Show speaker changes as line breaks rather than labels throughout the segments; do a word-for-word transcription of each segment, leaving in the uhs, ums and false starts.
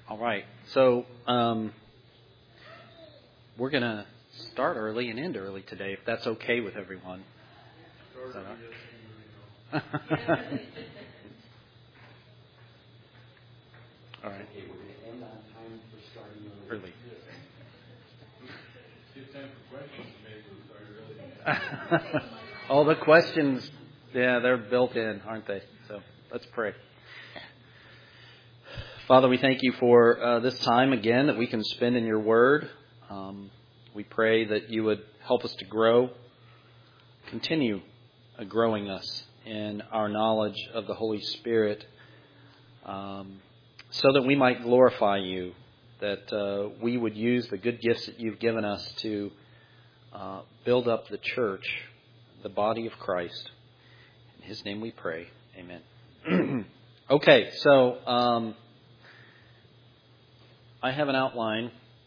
All right. So um, we're going to start early and end early today, if that's okay with everyone. Is that all right? All right.
Okay, we're going to end on time for starting
Early.
early.
All the questions, yeah, they're built in, aren't they? So let's pray. Father, we thank you for uh, this time again that we can spend in your word. Um, we pray that you would help us to grow, continue uh, growing us in our knowledge of the Holy Spirit, um, so that we might glorify you, that uh, we would use the good gifts that you've given us to uh, build up the church, the body of Christ. In his name we pray. Amen. Okay, so um, I have an outline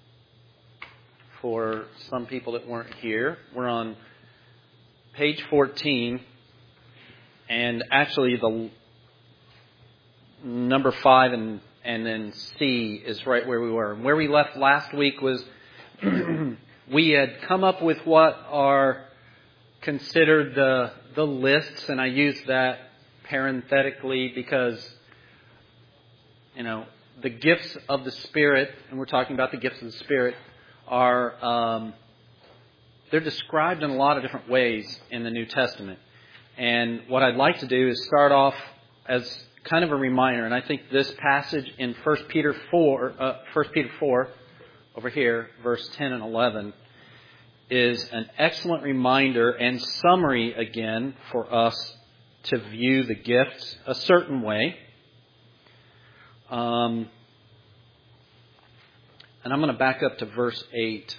for some people that weren't here. We're on page fourteen, and actually the number five and, and then C is right where we were. And where we left last week was we had come up with what are considered the, the lists, and I use that parenthetically because, you know, the gifts of the Spirit, and we're talking about the gifts of the Spirit, are um, they're described in a lot of different ways in the New Testament. And what I'd like to do is start off as kind of a reminder, and I think this passage in First Peter four, uh, First Peter four, over here, verse ten and eleven, is an excellent reminder and summary again for us to view the gifts a certain way. Um, and I'm going to back up to verse eight,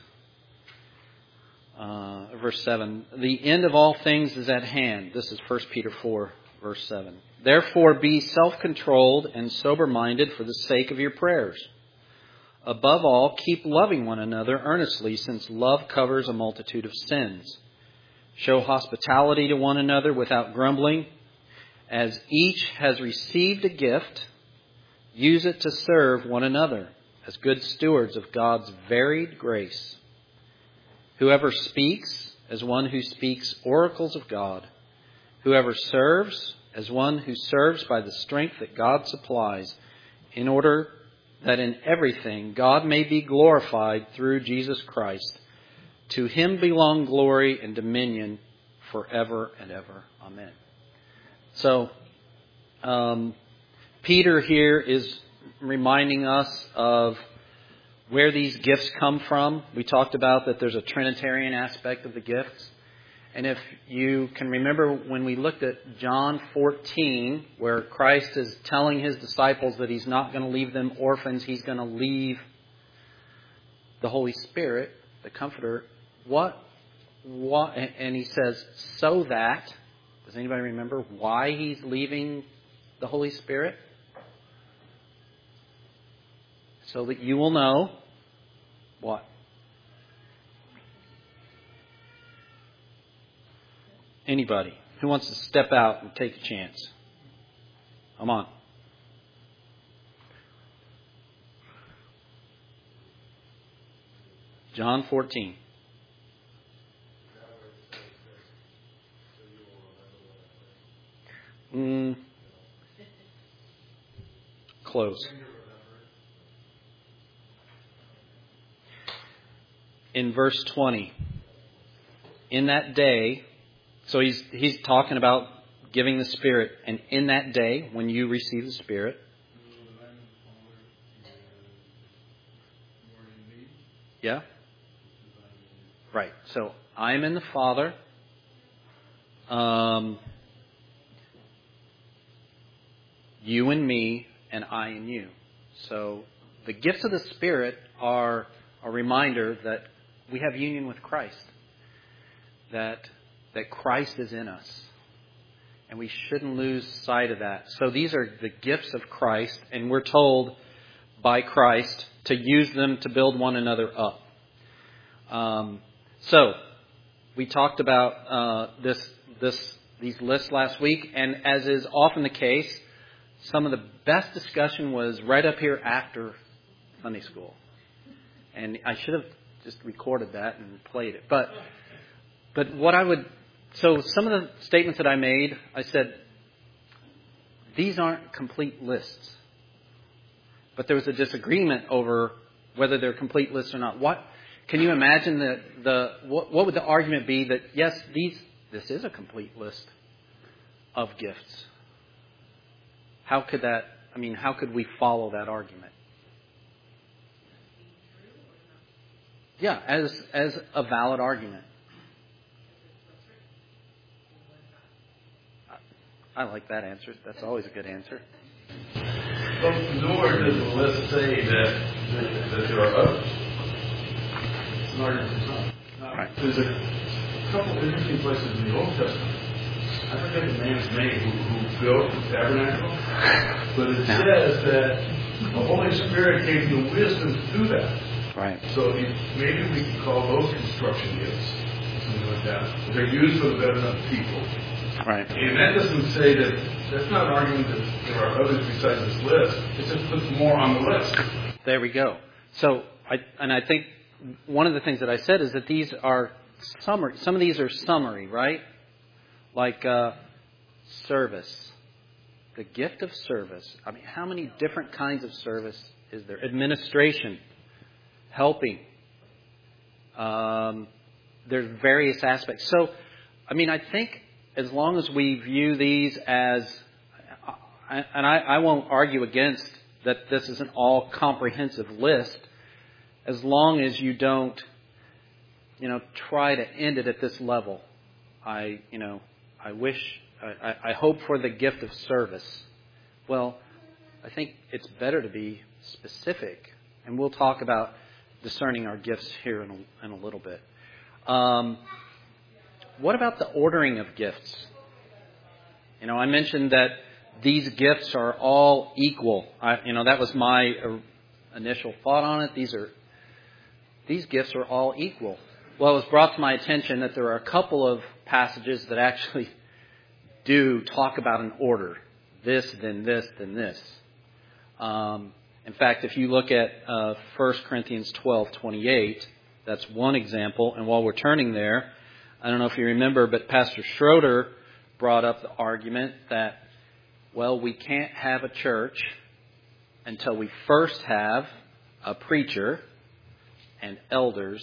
uh, verse seven. The end of all things is at hand. This is First Peter four, verse seven. Therefore be self-controlled and sober-minded for the sake of your prayers. Above all, keep loving one another earnestly, since love covers a multitude of sins. Show hospitality to one another without grumbling. As each has received a gift, use it to serve one another as good stewards of God's varied grace. Whoever speaks, as one who speaks oracles of God. Whoever serves, as one who serves by the strength that God supplies, in order that in everything God may be glorified through Jesus Christ. To him belong glory and dominion forever and ever. Amen. So, um, Peter here is reminding us of where these gifts come from. We talked about that there's a Trinitarian aspect of the gifts. And if you can remember when we looked at John fourteen, where Christ is telling his disciples that he's not going to leave them orphans, he's going to leave the Holy Spirit, the Comforter. What, what, and he says, so that, does anybody remember why he's leaving the Holy Spirit? So that you will know what? Anybody who wants to step out and take a chance? Come on. John fourteen. Mm. Close. In verse twenty. In that day, so he's he's talking about giving the Spirit, and in that day when you receive the Spirit, yeah, right. So I'm in the Father. Um, you and me, and I and you. So the gifts of the Spirit are a reminder that we have union with Christ. That that Christ is in us. And we shouldn't lose sight of that. So these are the gifts of Christ, and we're told by Christ to use them to build one another up. Um, so we talked about uh, this this these lists last week, and as is often the case, some of the best discussion was right up here after Sunday school. And I should have just recorded that and played it. But but what I would... So some of the statements that I made, I said, these aren't complete lists. But there was a disagreement over whether they're complete lists or not. What can you imagine that the what, what would the argument be that yes, these this is a complete list of gifts? How could that? I mean, how could we follow that argument? Yeah, as as a valid argument. I, I like that answer. That's always a good answer.
But nowhere does the list say that, that, that there are others. It's an argument for some. Now, right. There's a couple of interesting places in the Old Testament. I forget the man's name who, who built the tabernacle, but it yeah. says that the Holy Spirit gave the wisdom to do that.
Right.
So maybe we can call those construction gifts, something like that. They're used for the betterment of people.
Right.
And that doesn't say that. That's not an argument that there are others besides this list. It just puts more on the list.
There we go. So, I, and I think one of the things that I said is that these are summary. Some of these are summary, right? Like uh, service, the gift of service. I mean, how many different kinds of service is there? Administration, helping. Um, there's various aspects. So, I mean, I think. As long as we view these as, and I, I won't argue against that this is an all-comprehensive list, as long as you don't, you know, try to end it at this level. I, you know, I wish, I, I hope for the gift of service. Well, I think it's better to be specific, and we'll talk about discerning our gifts here in a, in a little bit. Um, What about the ordering of gifts? You know, I mentioned that these gifts are all equal. I, you know, that was my uh, initial thought on it. These are these gifts are all equal. Well, it was brought to my attention that there are a couple of passages that actually do talk about an order. This, then this, then this. Um, in fact, if you look at uh, First Corinthians twelve twenty-eight, that's one example. And while we're turning there, I don't know if you remember, but Pastor Schroeder brought up the argument that, well, we can't have a church until we first have a preacher and elders,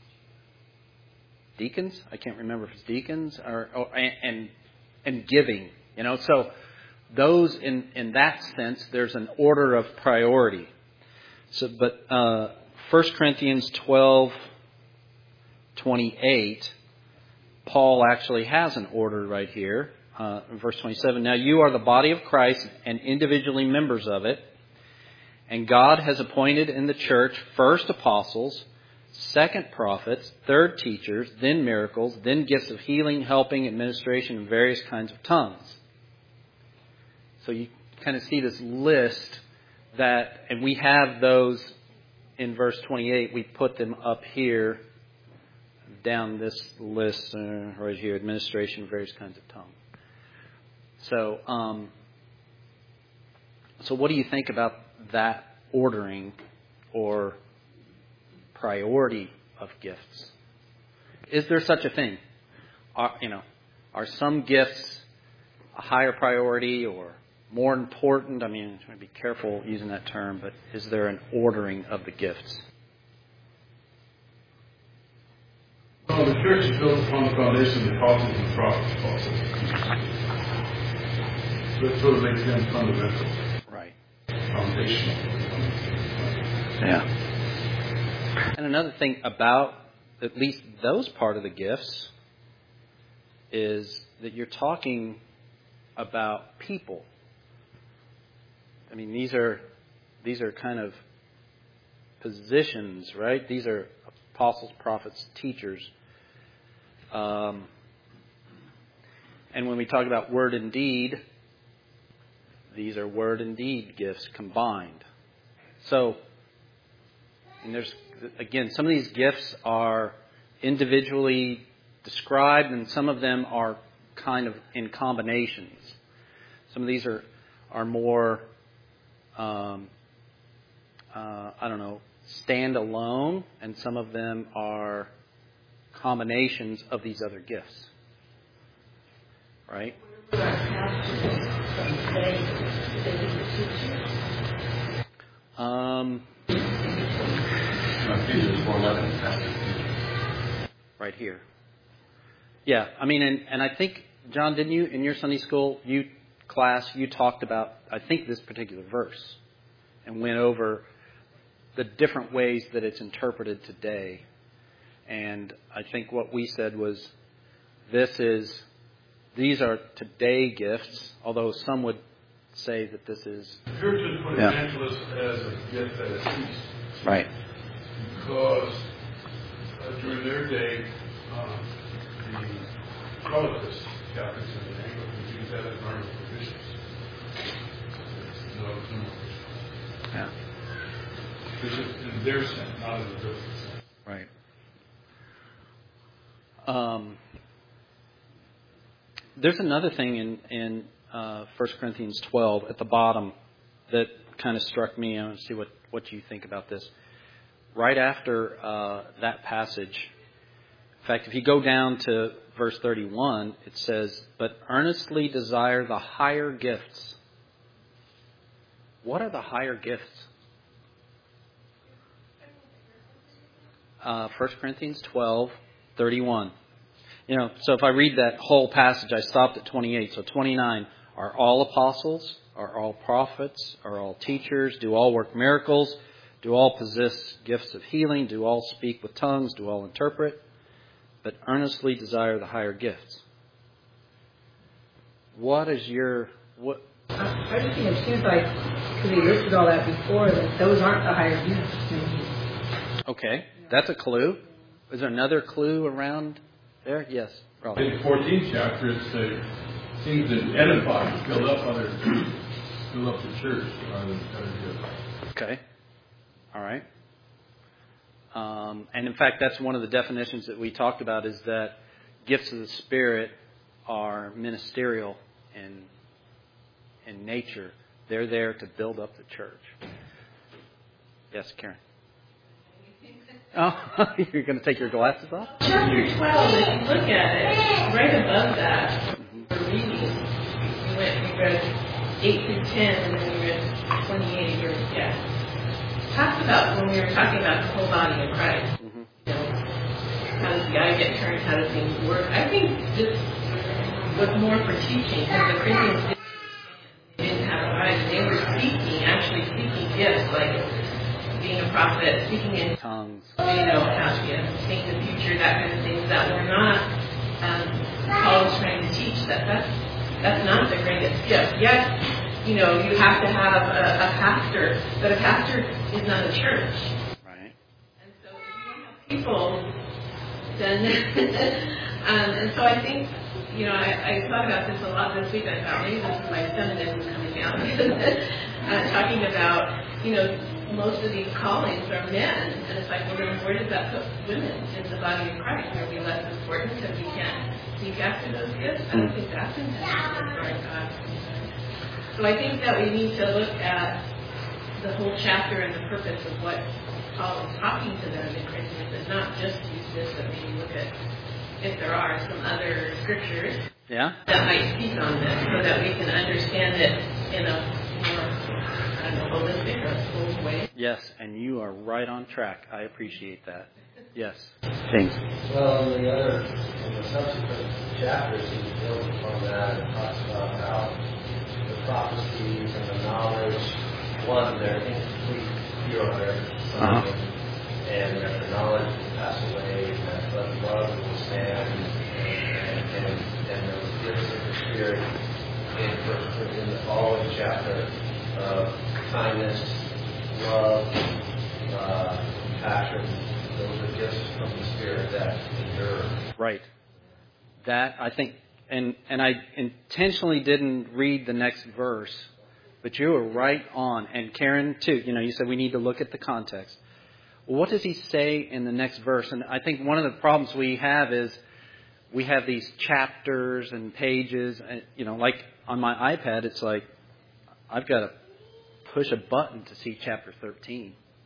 deacons. I can't remember if it's deacons or, or and and giving. You know, so those in in that sense, there's an order of priority. So, but uh, First Corinthians twelve twenty-eight. Paul actually has an order right here. Uh, in verse twenty-seven, now you are the body of Christ and individually members of it. And God has appointed in the church first apostles, second prophets, third teachers, then miracles, then gifts of healing, helping, administration, and various kinds of tongues. So you kind of see this list that, and we have those in verse twenty-eight. We put them up here. Down this list uh, right here, administration, various kinds of tongue. So, um, so what do you think about that ordering or priority of gifts? Is there such a thing? Are, you know, are some gifts a higher priority or more important? I mean, I'm trying to be careful using that term, but is there an ordering of the gifts?
Well, the church is built upon the foundation of the apostles and prophets also. So it sort of makes them fundamental.
Right.
Foundational.
Yeah. And another thing about at least those part of the gifts is that you're talking about people. I mean, these are these are kind of positions, right? These are apostles, prophets, teachers. Um, and when we talk about word and deed, these are word and deed gifts combined. So, and there's, again, some of these gifts are individually described and some of them are kind of in combinations. Some of these are, are more um, uh, I don't know, stand alone, and some of them are combinations of these other gifts. Right? Um, right here. Yeah, I mean, and, and I think, John, didn't you, in your Sunday school you class, you talked about, I think, this particular verse and went over the different ways that it's interpreted today. And I think what we said was, this is, these are today gifts, although some would say that this is...
You're just putting
yeah.
evangelist as a gift that has ceased.
Right.
Because uh, during their day, um, the Protestants, Catholics, and the Anglicans used that as an article for bishops. No, no more bishops.
Yeah.
Bishops in their sense, not in the biblical sense.
Right. Um, there's another thing in, in uh, First Corinthians twelve at the bottom that kind of struck me. I want to see what, what you think about this. Right after uh, that passage, in fact, if you go down to verse thirty-one, it says, "But earnestly desire the higher gifts." What are the higher gifts? Uh, First Corinthians twelve, thirty-one. You know, so if I read that whole passage, I stopped at twenty-eight. So twenty-nine, are all apostles? Are all prophets? Are all teachers? Do all work miracles? Do all possess gifts of healing? Do all speak with tongues? Do all interpret? But earnestly desire the higher gifts. What is your... what?
I just think it seems like, because he listed all that before, that those aren't the higher gifts.
Okay, that's a clue. Is there another clue around there? Yes, Rob.
In the fourteenth chapter, it uh, seems to edify, build up others, build up the church rather than other gifts.
Okay. All right. Um, and in fact, that's one of the definitions that we talked about, is that gifts of the Spirit are ministerial in, in nature. They're there to build up the church. Yes, Karen. Oh, you're going to take your glasses off?
Chapter twelve, if you look at it, right above that, mm-hmm. we're reading. We went, we read eight through ten, and then we read twenty-eight, or, yeah. Talks about when we were talking about the whole body of Christ. Mm-hmm. You know, how does the eye get turned? How do things work? I think this was more for teaching, because the Corinthians didn't, didn't have eyes. They were speaking, actually speaking gifts, like being a prophet, speaking in
tongues,
you know, how to yeah, think the future, that kind of things that were not um, Paul was trying to teach. That that's that's not the greatest gift. Yes, you know, you have to have a, a pastor, but a pastor is not a church.
Right.
And so if you don't have people, then um, and so I think, you know, I, I thought about this a lot this week. I thought maybe this is my feminism coming out, uh, talking about, you know, most of these callings are men, and it's like, well, then where does that put women in the body of Christ? Are we less important because we can't seek after those gifts? I don't think that's intentional as far as God's concerned. So I think that we need to look at the whole chapter and the purpose of what Paul is talking to them in Corinthians, and not just use this, but maybe look at if there are some other scriptures
yeah.
that might speak on this, so that we can understand it in a more, I don't know, holistic or full way.
Yes, and you are right on track. I appreciate that. Yes. James.
Well, in the other, in the subsequent chapters, he builds upon that and talks about how the prophecies and the knowledge, one, they're incomplete here on earth,
uh-huh.
and that the knowledge will pass away, and that but love will stand, and, and, and those gifts of the Spirit in, in the following chapter of kindness, love, uh, compassion. Those are gifts from the Spirit that endure.
Right. That, I think, and, and I intentionally didn't read the next verse, but you were right on. And Karen, too, you know, you said we need to look at the context. Well, what does he say in the next verse? And I think one of the problems we have is we have these chapters and pages. And, you know, like on my iPad, it's like I've got to push a button to see chapter thirteen.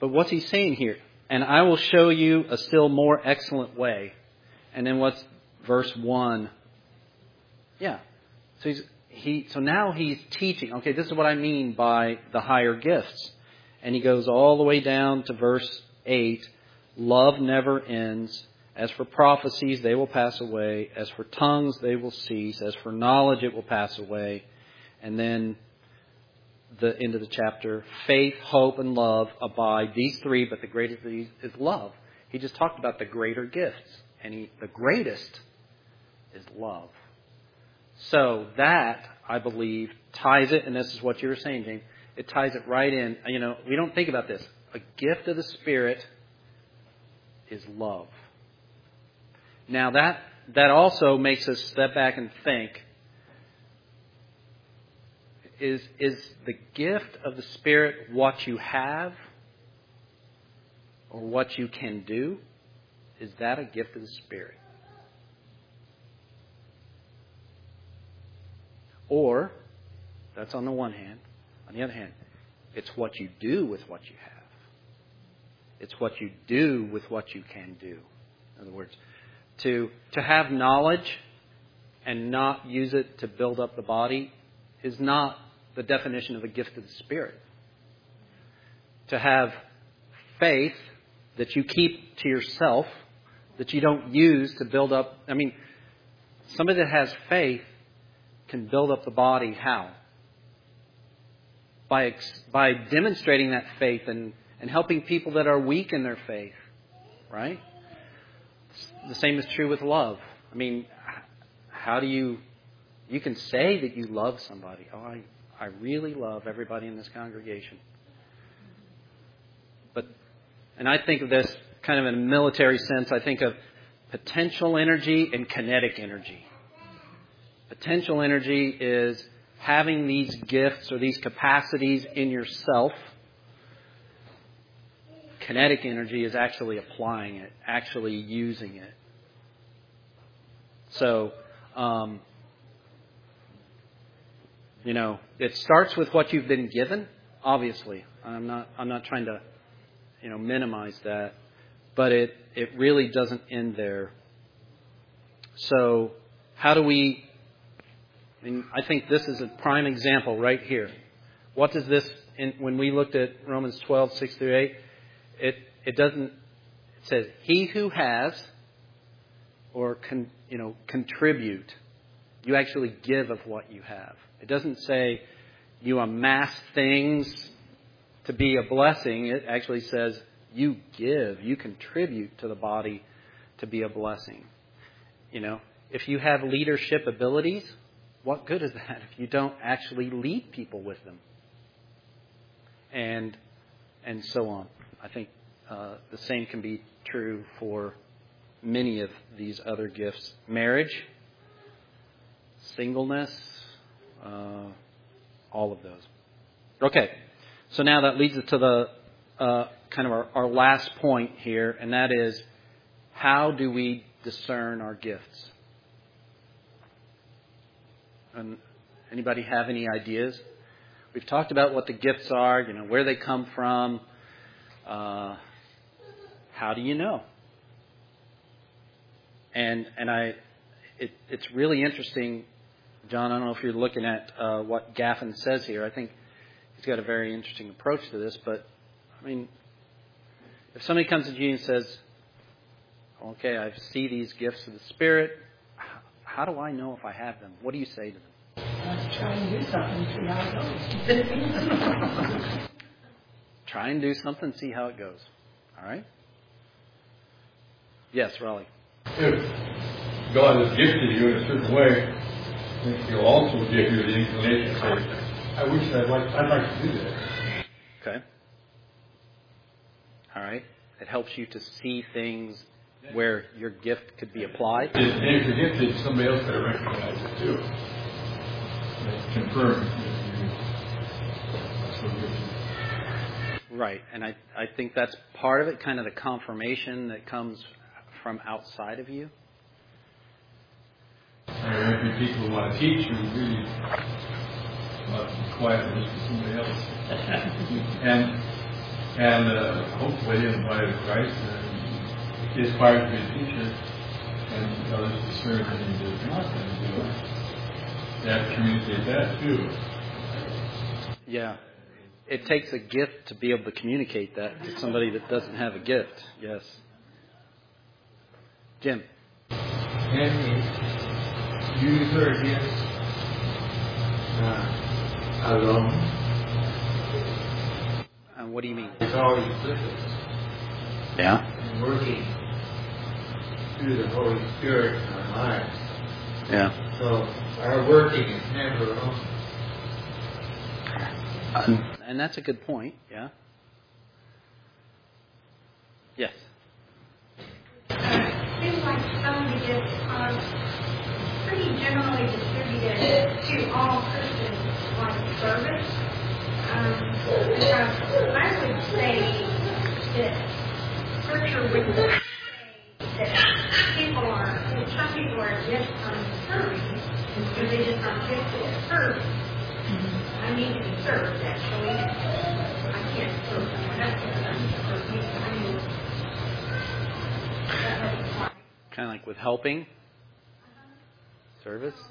But what's he saying here? And I will show you a still more excellent way. And then what's verse one? Yeah. So he's he so now he's teaching. Okay, this is what I mean by the higher gifts. And he goes all the way down to verse eight. Love never ends. As for prophecies, they will pass away. As for tongues, they will cease. As for knowledge, it will pass away. And then the end of the chapter, faith, hope, and love abide. These three, but the greatest of these is love. He just talked about the greater gifts. And he, the greatest is love. So that, I believe, ties it, and this is what you were saying, James, it ties it right in. You know, we don't think about this. A gift of the Spirit is love. Now that that also makes us step back and think, is is the gift of the Spirit what you have or what you can do? Is that a gift of the Spirit? Or, that's on the one hand. On the other hand, it's what you do with what you have. It's what you do with what you can do. In other words, to to have knowledge and not use it to build up the body is not the definition of a gift of the Spirit. To have faith that you keep to yourself, that you don't use to build up. I mean, somebody that has faith can build up the body how? By by demonstrating that faith and, and helping people that are weak in their faith, right? The same is true with love. I mean, how do you, you can say that you love somebody. Oh, I, I really love everybody in this congregation. But, and I think of this kind of in a military sense, I think of potential energy and kinetic energy. Potential energy is having these gifts or these capacities in yourself. Kinetic energy is actually applying it, actually using it. So, um, you know, it starts with what you've been given. Obviously, I'm not. I'm not trying to, you know, minimize that, but it it really doesn't end there. So, how do we? I mean, I think this is a prime example right here. What does this? In, when we looked at Romans twelve, six through eight. It it doesn't. It says he who has, or con, you know, contribute. You actually give of what you have. It doesn't say you amass things to be a blessing. It actually says you give, you contribute to the body to be a blessing. You know, if you have leadership abilities, what good is that if you don't actually lead people with them? And and so on. I think uh, the same can be true for many of these other gifts. Marriage, singleness, uh, all of those. Okay, so now that leads us to the uh, kind of our, our last point here, and that is, how do we discern our gifts? And anybody have any ideas? We've talked about what the gifts are, you know, where they come from. Uh, how do you know? And and I, it, it's really interesting, John. I don't know if you're looking at uh, what Gaffin says here. I think he's got a very interesting approach to this. But I mean, if somebody comes to you and says, "Okay, I see these gifts of the Spirit. How do I know if I have them?" What do you say to them?
Let's try and do something, see how it goes.
Try and do something, see how it goes. All right? Yes, Raleigh.
If God has gifted you in a certain way, I think He'll also give you the inclination to say, I wish I'd like, I'd like to do that.
Okay. All right. It helps you to see things where your gift could be applied.
And if you're gifted, somebody else got to recognize it too. Confirm that's what gifted.
Right, and I, I think that's part of it, kind of the confirmation that comes from outside of you.
There might be people who want to teach who really want to be quiet and listen to somebody else. And and uh, hopefully in the body of Christ, and he aspires to be a teacher, and others the Spirit that he does not going to do it. They have to communicate that too.
Yeah. It takes a gift to be able to communicate that to somebody that doesn't have a gift. Yes. Jim.
Can we use our gifts uh, alone?
And what do you mean?
It's always with us.
Yeah.
And working through the Holy Spirit in our lives.
Yeah.
So our working is never alone.
Um, and that's a good point. Yeah. Yes.
It seems like some of the gifts are pretty generally distributed to all Christians, like service. Um, because I would say that Scripture would say that people are, that some people are gifted on serving, because they just aren't gifted at serving. I need to be served, actually. I can't serve someone else. I need to serve me. I mean, that doesn't apply.
Kind of like with helping. Service.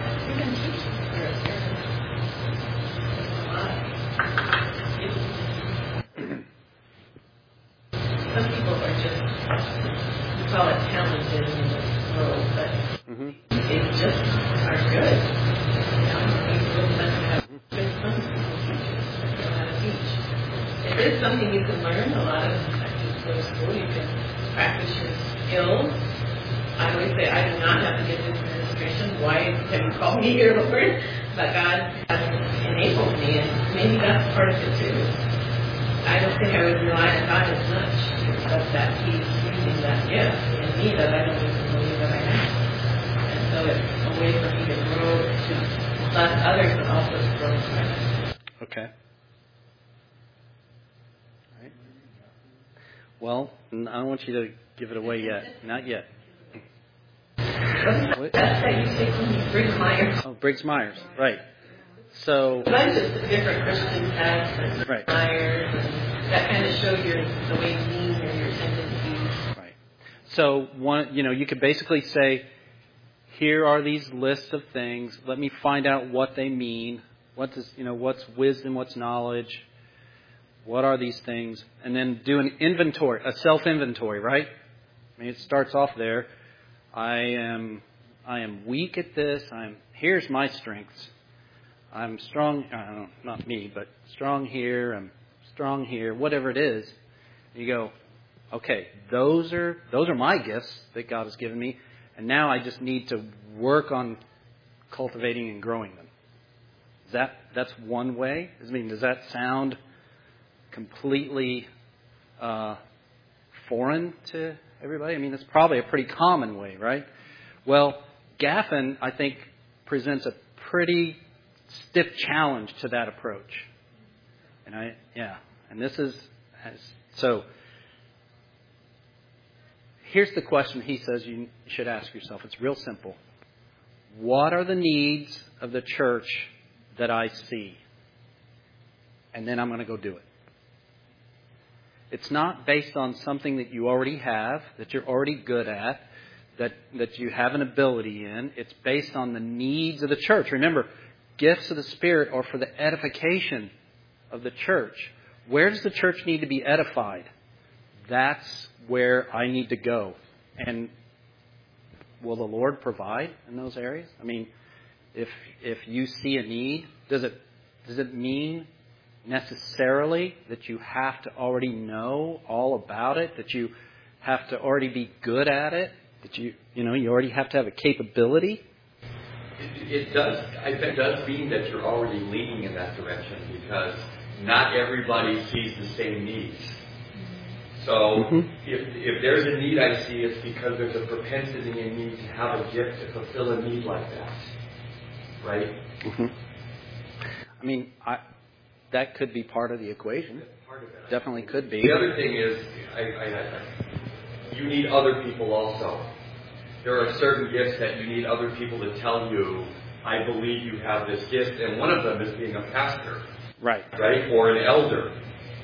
Some people are just, we call it talented in this world, but
Mm-hmm.
they just are good. You know, people that have good some teachers that know how to teach. It is something you can learn. A lot of times you go to school, you can practice your skills. I always say I do not have to get this administration. Why have you called me here, Lord? But God has enabled me, and maybe that's part of it too. I don't think I would rely on God as much, but that He's using that gift in me that I don't even believe that I have. And so it's a way for me to grow, to bless others, but also to grow in Christ.
Okay. All right. Well, I don't want you to give it away yet. Not yet.
What? That's that you take from Briggs Myers.
Oh, Briggs Myers. Right. So.
A bunch of different Christian texts and
Right.
Myers, and that kind of show your the way you mean or your tendencies.
Right. So one, you know, you could basically say, here are these lists of things. Let me find out what they mean. What does, you know, what's wisdom? What's knowledge? What are these things? And then do an inventory, a self-inventory, right? I mean, it starts off there. I am, I am weak at this. I'm. Here's my strengths. I'm strong. I don't know, not me, but strong here. I'm strong here. Whatever it is, you go. Okay, those are those are my gifts that God has given me, and now I just need to work on cultivating and growing them. Is that that's one way? I mean, does that sound completely uh, foreign to everybody? I mean, it's probably a pretty common way, right? Well, Gaffin, I think, presents a pretty stiff challenge to that approach. And I, yeah, and this is, so here's the question he says you should ask yourself. It's real simple. What are the needs of the church that I see? And then I'm going to go do it. It's not based on something that you already have, that you're already good at, that, that you have an ability in. It's based on the needs of the church. Remember, gifts of the Spirit are for the edification of the church. Where does the church need to be edified? That's where I need to go. And will the Lord provide in those areas? I mean, if if you see a need, does it does it mean necessarily that you have to already know all about it, that you have to already be good at it, that you you know you already have to have a capability?
It, it does. It does mean that you're already leaning in that direction, because not everybody sees the same needs. So mm-hmm. if if there's a need I see, it's because there's a propensity in me to have a gift to fulfill a need like that, right?
Mm-hmm. I mean, I. That could be part of the equation.
Part of it.
Definitely could be.
The other thing is, I, I, I, you need other people also. There are certain gifts that you need other people to tell you, I believe you have this gift, and one of them is being a pastor.
Right.
Right? Or an elder.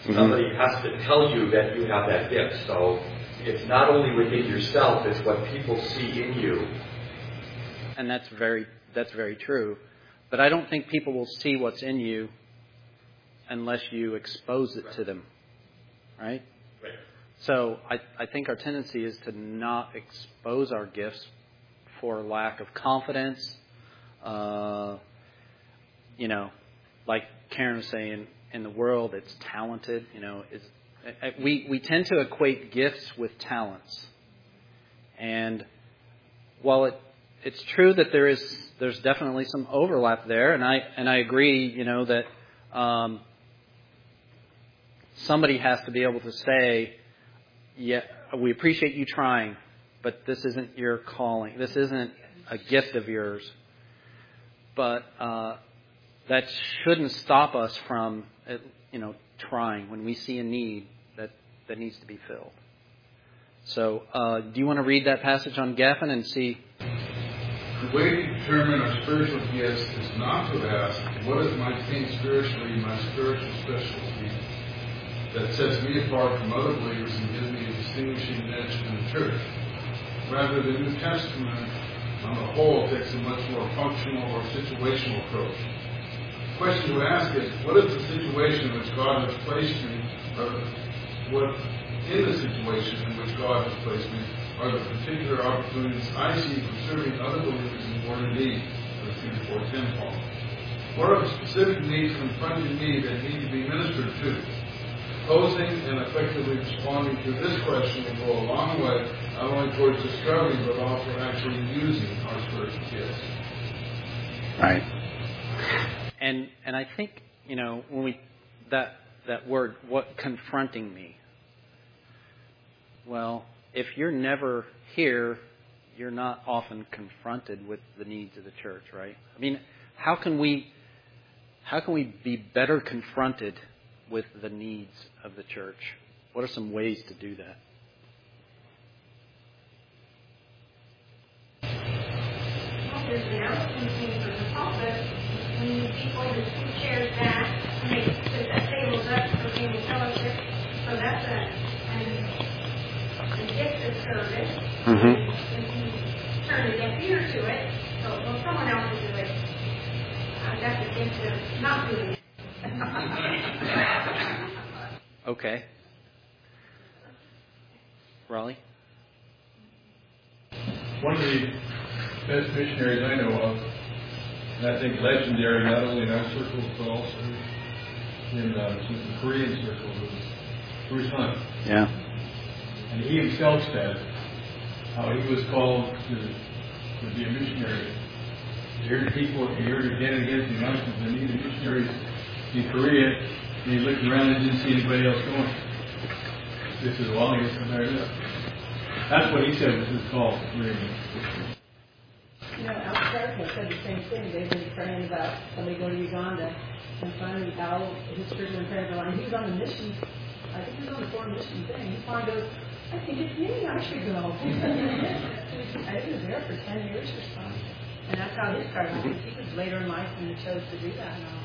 Mm-hmm.
Somebody has to tell you that you have that gift. So it's not only within yourself, it's what people see in you.
And that's very that's very true. But I don't think people will see what's in you unless you expose it to them. Right?
Right.
So I, I think our tendency is to not expose our gifts for lack of confidence. Uh, you know, like Karen was saying, in the world it's talented. You know, it's, we we tend to equate gifts with talents. And while it it's true that there is there's definitely some overlap there, and I and I agree. You know that. Um, Somebody has to be able to say, yeah, we appreciate you trying, but this isn't your calling. This isn't a gift of yours. But uh, that shouldn't stop us from, you know, trying when we see a need that, that needs to be filled. So uh, do you want to read that passage on Gaffin and see?
The way to determine our spiritual gifts is not to ask, what is my thing spiritually, my spiritual specialty, that sets me apart from other believers and gives me a distinguishing niche in the church. Rather, the New Testament, on the whole, takes a much more functional or situational approach. The question to ask is, what is the situation in which God has placed me, or what, in the situation in which God has placed me, are the particular opportunities I see for serving other believers in more need, as Ephesians four ten Paul. What are the specific needs confronting me that need to be ministered to? Posing and effectively responding to this question will go a long way, not only towards discovery, but also actually using our spiritual gifts.
Right. And and I think, you know, when we that that word, what confronting me. Well, if you're never here, you're not often confronted with the needs of the church, right? I mean, how can we how can we be better confronted with the needs of the church? What are some ways to do that?
Well, there's the announcement thing for the pulpit. We need people to scoot chairs back and they put that tables up for being fellowship. So that's a, a, a gift of service.
Mm-hmm.
If you turn a deaf ear to it, so well, someone else will do it. Uh, that's a gift of not doing it.
Okay. Raleigh?
One of the best missionaries I know of, and I think legendary not only in our circles but also in uh, the Korean circles, was Bruce Hunt.
Yeah.
And he himself said how he was called to, to be a missionary. He heard people, he heard again and again from announcements that needed missionaries in Korea, and he looked around and didn't see anybody else going. This is well, I guess I'm there. That's what he said was his call. Really.
You know, Al Sharpton said the same thing. They've been praying about somebody go to Uganda, and finally Al, his spiritual prayer line, he was on the mission. I think he was on the foreign mission thing. He finally goes, I think it's me. I should go. I think he was there for ten years or something. And that's how his started. He was later in life and he chose to do that now.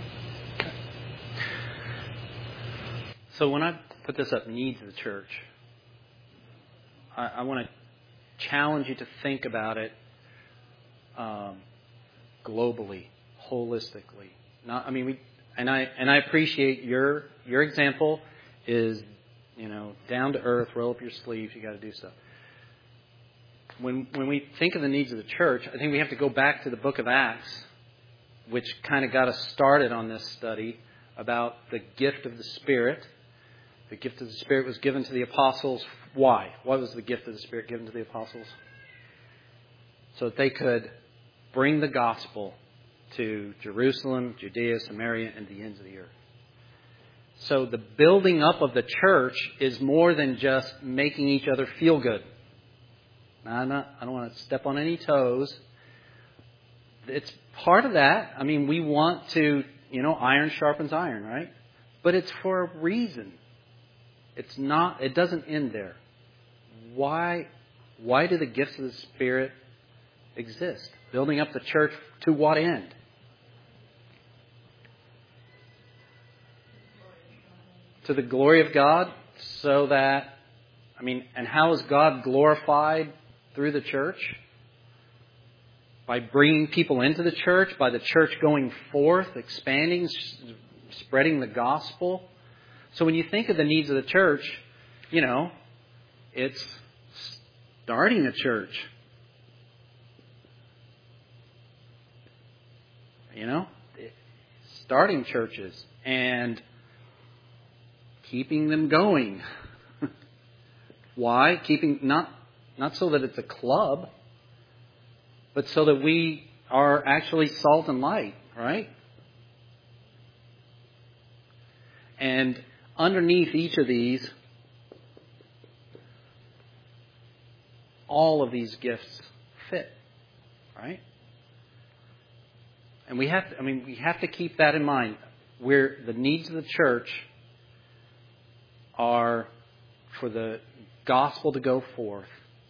So when I put this up, needs of the church, I, I want to challenge you to think about it um, globally, holistically. Not, I mean, we and I and I appreciate your your example is, you know, down to earth, roll up your sleeves, you got to do stuff. When when we think of the needs of the church, I think we have to go back to the book of Acts, which kind of got us started on this study about the gift of the Spirit. The gift of the Spirit was given to the apostles. Why? Why was the gift of the Spirit given to the apostles? So that they could bring the gospel to Jerusalem, Judea, Samaria, and the ends of the earth. So the building up of the church is more than just making each other feel good. Now, I'm not, I don't want to step on any toes. It's part of that. I mean, we want to, you know, iron sharpens iron, right? But it's for a reason. It's not, it doesn't end there. Why, why do the gifts of the Spirit exist? Building up the church to what end? to the glory of God so that, I mean, and how is God glorified through the church? By bringing people into the church, by the church going forth, expanding, spreading the gospel. So when you think of the needs of the church, you know, it's starting a church. You know, starting churches and keeping them going. Why? Keeping not not so that it's a club, but so that we are actually salt and light, right? And underneath each of these, all of these gifts fit, right? And we have to, I mean, we have to keep that in mind. Where the needs of the church are for the gospel to go forth.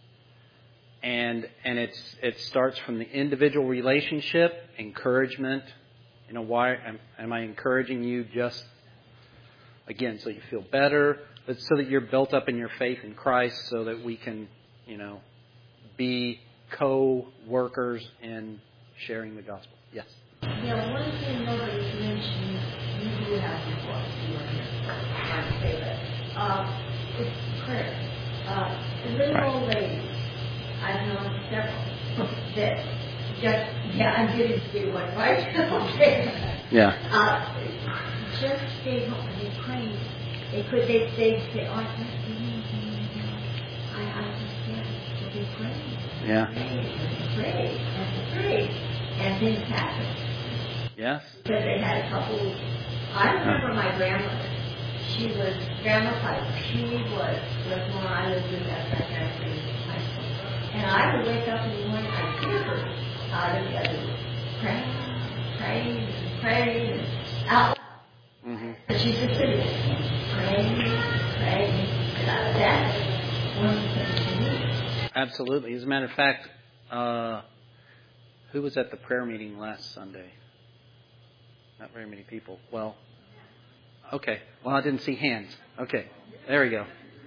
And and it's it starts from the individual relationship, encouragement. You know, why am, am I encouraging you just, again, so you feel better, but so that you're built up in your faith in Christ, so that we can, you know, be co-workers in sharing the gospel. Yes?
Yeah, one thing nobody's mentioned, you do have before, you were here, trying to say that, uh, it's prayer. Uh, the little
Right.
old lady, I've known several, that just, yeah, I'm getting to be one, right? Okay.
Yeah.
Uh, just stay home and they praying. They could, they, they say, oh, I can't do anything. I, I understand. So they pray.
Yeah.
Pray, pray, and pray, and things happen.
Yes?
Because they had a couple, I remember my grandmother. She was, Grandma Piper, she was, was more, I lived with that back after high school. And I would wake up in the morning, I'd hear her out of the other room, praying, praying, praying, and out loud.
Mm-hmm.
But she just sitting there, praying, praying, and I- that's one of the things to me.
Absolutely. As a matter of fact, uh, who was at the prayer meeting last Sunday? Not very many people. Well, okay. Well, I didn't see hands. Okay. There we go.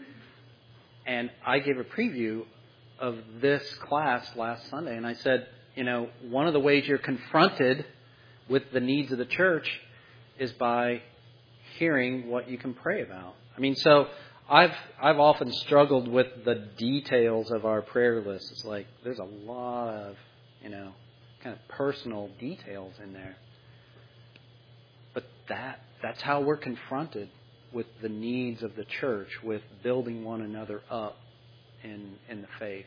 And I gave a preview of this class last Sunday, and I said, you know, one of the ways you're confronted with the needs of the church is by hearing what you can pray about. I mean, so I've I've often struggled with the details of our prayer list. It's like there's a lot of, you know, kind of personal details in there. But that that's how we're confronted with the needs of the church, with building one another up in in the faith.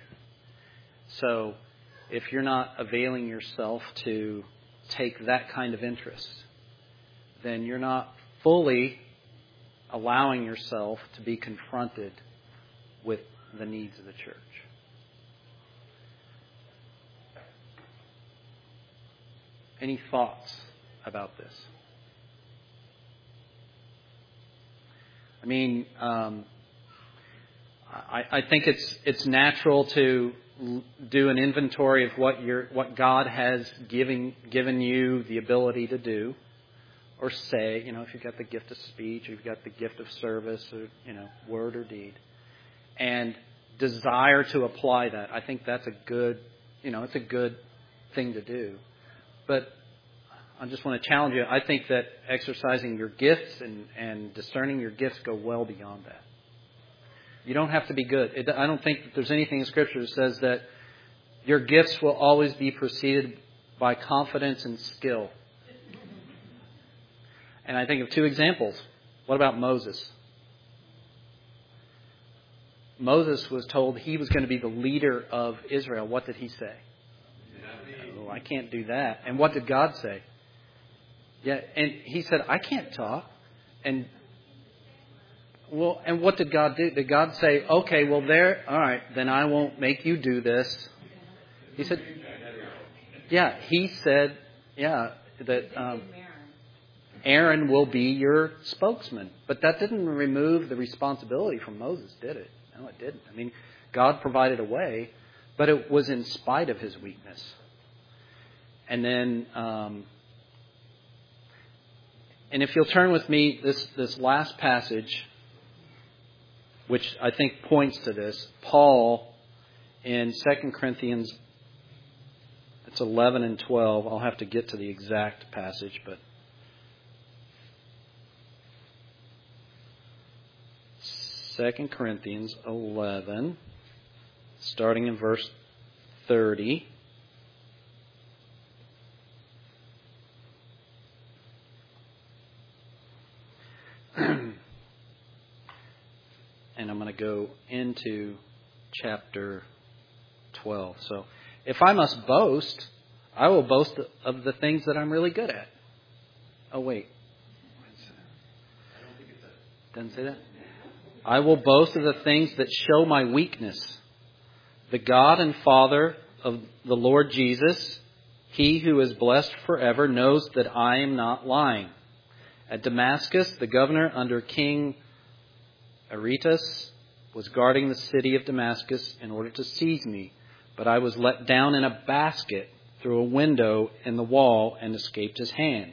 So if you're not availing yourself to take that kind of interest, then you're not fully allowing yourself to be confronted with the needs of the church. Any thoughts about this? I mean, um, I, I think it's it's natural to do an inventory of what your what God has given given you the ability to do or say. You know, if you've got the gift of speech, or you've got the gift of service, or you know, word or deed, and desire to apply that. I think that's a good, you know, it's a good thing to do. But I just want to challenge you. I think that exercising your gifts and, and discerning your gifts go well beyond that. You don't have to be good. It, I don't think that there's anything in Scripture that says that your gifts will always be preceded by confidence and skill. And I think of two examples. What about Moses? Moses was told he was going to be the leader of Israel. What did he say? Oh, I can't do that. And what did God say? Yeah, and he said, I can't talk. And well, and what did God do? Did God say, okay, well, there, all right, then I won't make you do this? He said, yeah, he said, yeah, that um, Aaron will be your spokesman. But that didn't remove the responsibility from Moses, did it? No, it didn't. I mean, God provided a way, but it was in spite of his weakness. And then, um, and if you'll turn with me, this, this last passage, which I think points to this, Paul in Second Corinthians, it's eleven and twelve. I'll have to get to the exact passage, but Second Corinthians eleven, starting in verse thirty. And I'm going to go into chapter twelve. So, if I must boast, I will boast of the things that I'm really good at. Oh, wait. Doesn't say that? I will boast of the things that show my weakness. The God and Father of the Lord Jesus, He who is blessed forever, knows that I am not lying. At Damascus, the governor under King Aretas was guarding the city of Damascus in order to seize me, but I was let down in a basket through a window in the wall and escaped his hand.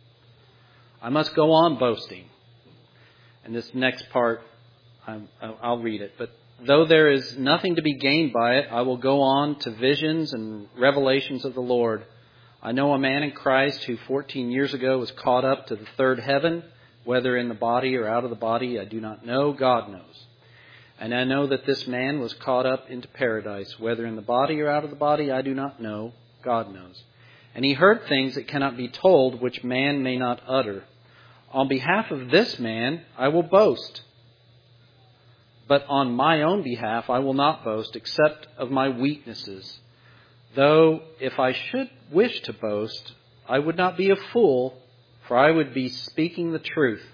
I must go on boasting. And this next part, I'm, I'll read it. But though there is nothing to be gained by it, I will go on to visions and revelations of the Lord. I know a man in Christ who fourteen years ago was caught up to the third heaven, whether in the body or out of the body, I do not know. God knows. And I know that this man was caught up into paradise, whether in the body or out of the body, I do not know. God knows. And he heard things that cannot be told, which man may not utter. On behalf of this man, I will boast. But on my own behalf, I will not boast, except of my weaknesses. Though, if I should wish to boast, I would not be a fool, for I would be speaking the truth.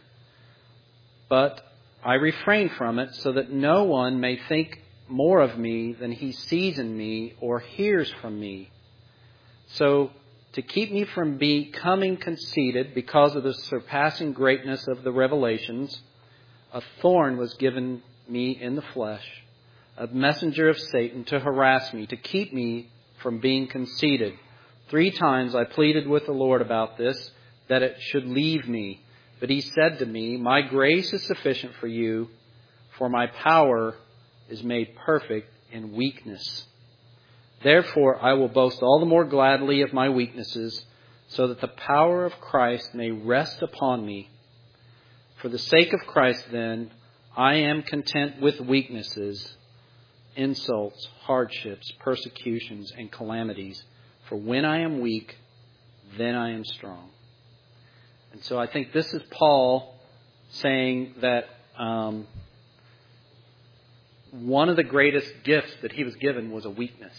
But I refrain from it, so that no one may think more of me than he sees in me or hears from me. So, to keep me from becoming conceited because of the surpassing greatness of the revelations, a thorn was given me in the flesh, a messenger of Satan to harass me, to keep me from being conceited. Three times I pleaded with the Lord about this, that it should leave me. But he said to me, my grace is sufficient for you, for my power is made perfect in weakness. Therefore, I will boast all the more gladly of my weaknesses, so that the power of Christ may rest upon me. For the sake of Christ, then, I am content with weaknesses, insults, hardships, persecutions, and calamities. For when I am weak, then I am strong. And so I think this is Paul saying that um, one of the greatest gifts that he was given was a weakness.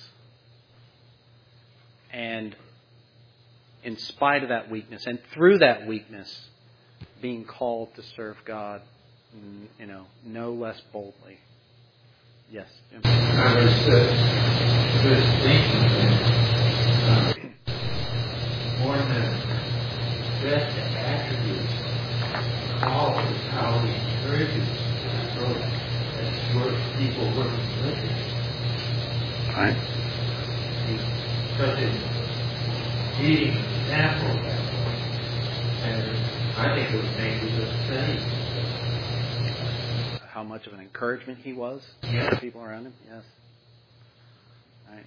And in spite of that weakness, and through that weakness, being called to serve God, you know, no less boldly. Yes, Jim.
I was uh, just thinking that uh, one of the best attributes of Paul is how he encourages people. That's where people work with him.
Right.
He's such a leading example of that. And I think it would make you the same.
How much of an encouragement he was
Yeah.
to people around him? Yes. Right.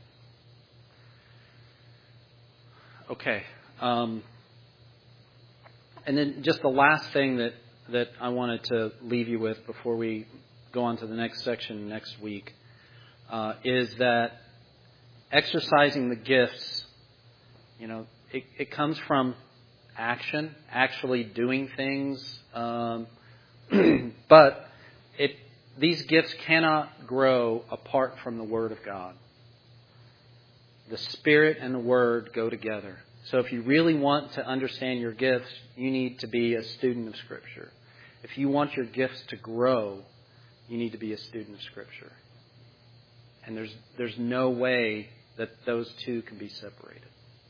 Okay. Um, and then just the last thing that, that I wanted to leave you with before we go on to the next section next week uh, is that exercising the gifts, you know, it, it comes from action, actually doing things, um, but it these gifts cannot grow apart from the Word of God. The Spirit and the Word go together. So if you really want to understand your gifts, you need to be a student of Scripture. If you want your gifts to grow, you need to be a student of Scripture. And there's there's no way that those two can be separated.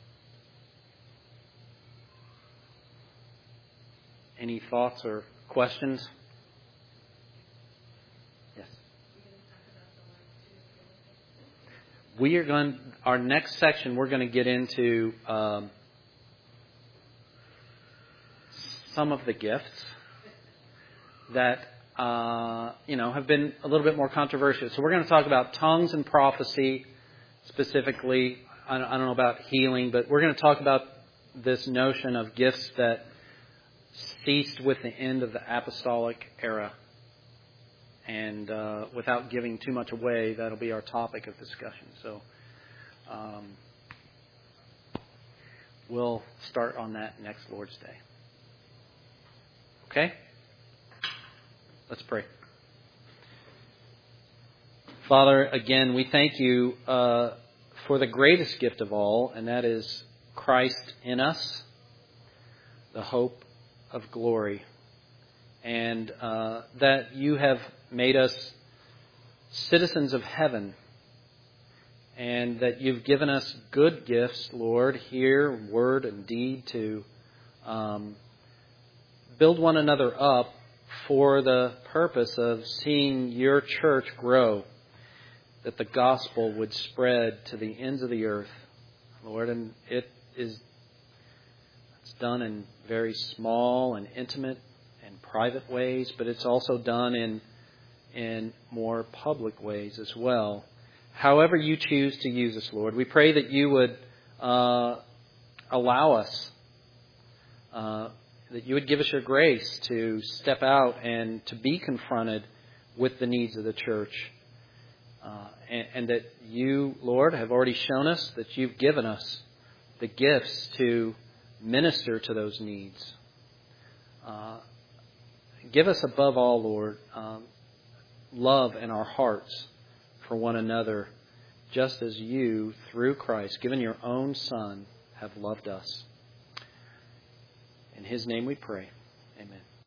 Any thoughts or questions? Yes. We are going. Our next section, we're going to get into um, some of the gifts that, uh, you know, have been a little bit more controversial. So we're going to talk about tongues and prophecy specifically. I don't, I don't know about healing, but we're going to talk about this notion of gifts that ceased with the end of the apostolic era. And uh, without giving too much away, that'll be our topic of discussion. So um, we'll start on that next Lord's Day. Okay? Let's pray. Father, again, we thank you uh, for the greatest gift of all, and that is Christ in us, the hope of glory. And uh, that you have made us citizens of heaven, and that you've given us good gifts, Lord, here, word and deed, to um, build one another up for the purpose of seeing your church grow, that the gospel would spread to the ends of the earth, Lord. And it is it's done in very small and intimate and private ways, but it's also done in in more public ways as well. However you choose to use us, Lord, we pray that you would uh, allow us, uh, that you would give us your grace to step out and to be confronted with the needs of the church. Uh, and, and that you, Lord, have already shown us that you've given us the gifts to minister to those needs. Uh, give us above all, Lord, um, love in our hearts for one another, just as you, through Christ, given your own Son, have loved us. In His name we pray. Amen.